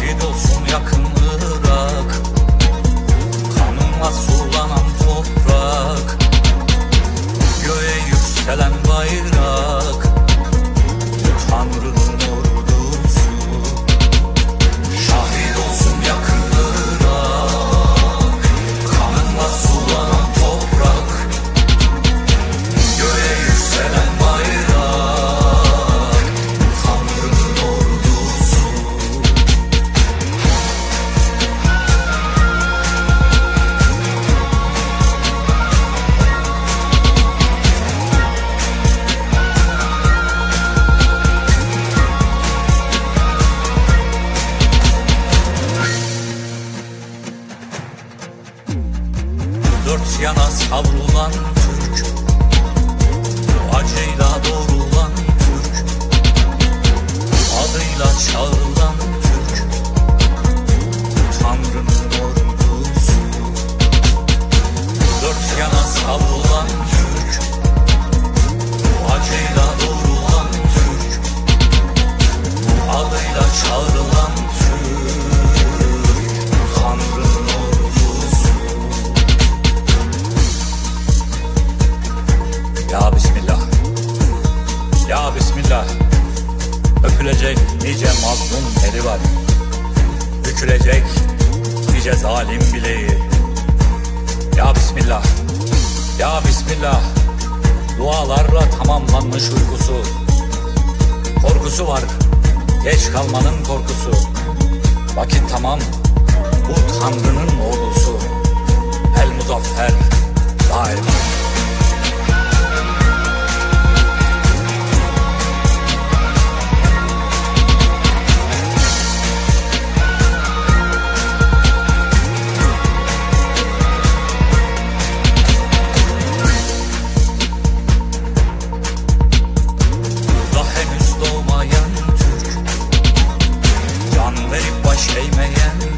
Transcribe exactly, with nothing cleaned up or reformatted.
Şahit olsun yakın Irak, kanınla sulanan toprak, göğe yükselen bayrak, Tanrı'nın ordusu. Şahit olsun yakın Irak, kanınla sulanan toprak, göğe yükselen bayrak, Tanrı'nın ordusu. Dört yana savrulan Türk, acıyla doğrulan Türk, adıyla çağrılan Türk, Tanrı'nın ordusu. Dört yana savrulan Türk, acıyla doğrulan Türk, adıyla çağrılan Türk, Tanrı'nın ordusu. Ya Bismillah, ya Bismillah, öpülecek nice mazlum eli var, bükülecek nice zalim bileği. Ya Bismillah, ya Bismillah, dualarla tamamlanmış uykusu, korkusu var, geç kalmanın korkusu. Vakit tamam, bu Tanrı'nın ordusu, el muzaffer daima. Baş eğmeyen